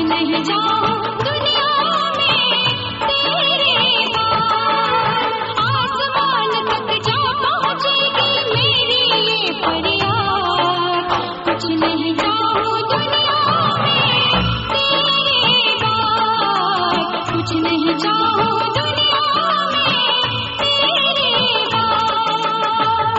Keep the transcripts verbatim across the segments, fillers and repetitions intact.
नहीं जाऊं दुनिया में तेरे बाद, आसमान तक जा पहुंचेगी मेरी ये फरियाद। कुछ नहीं जाऊं दुनिया में तेरे बाद, कुछ नहीं जाऊं दुनिया में तेरे बाद।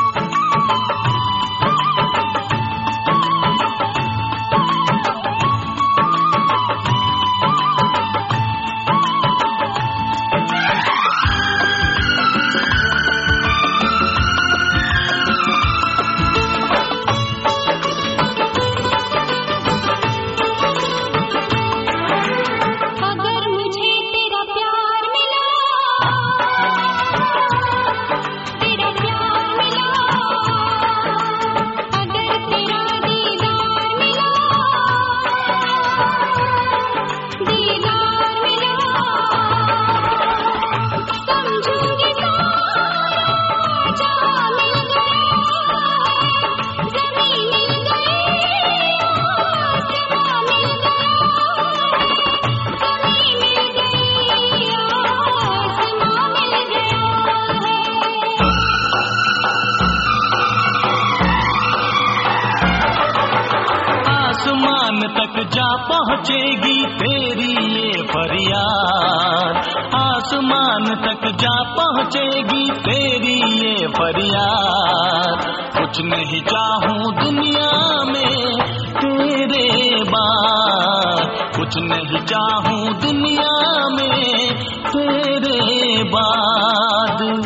तक जा पहुंचेगी तेरी ये फरियाद, आसमान तक जा पहुंचेगी तेरी ये फरियाद। कुछ नहीं चाहूं दुनिया में तेरे बाद, कुछ नहीं चाहूं दुनिया में तेरे बाद।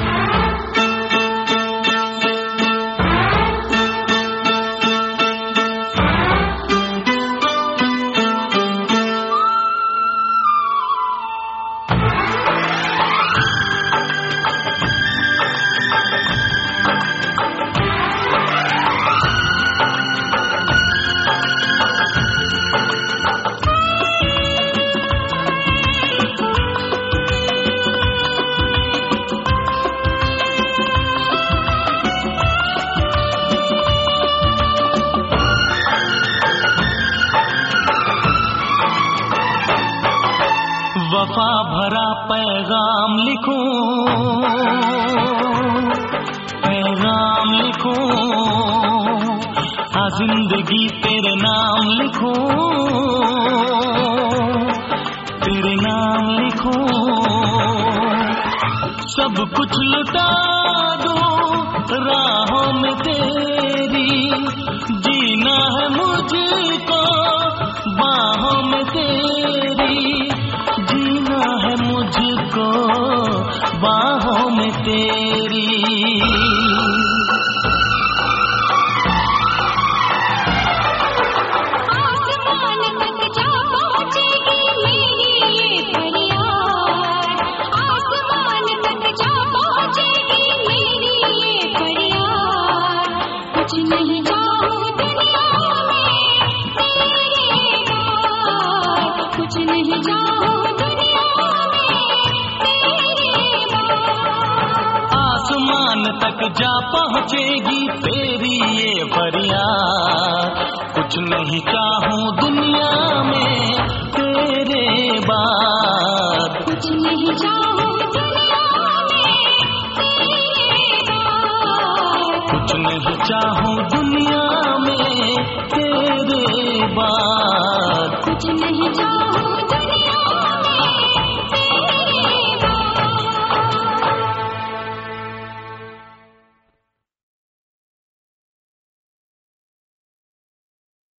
वफा भरा पैगाम लिखूं, पैगाम लिखूं, आ जिंदगी तेरे नाम लिखूं, तेरे नाम लिखूं। सब कुछ लुटा दूं राहों में तेरी, जीना है मुझको बाहों में तेरी, जीना है मुझको बाहों में तेरी। आसमान तक जा पहुंचेगी मेरी ये फरियाद, आसमान तक जा पहुंचेगी मेरी ये फरियाद। कुछ नहीं चाहूं दुनिया में तेरे बाद, कुछ नहीं चाहूं तक जा पहुंचेगी तेरी ये फरियाद। कुछ नहीं चाहूं दुनिया में तेरे बाद, कुछ नहीं चाहूं दुनिया में तेरे बाद, कुछ नहीं चाहूं दुनिया में तेरे बाद।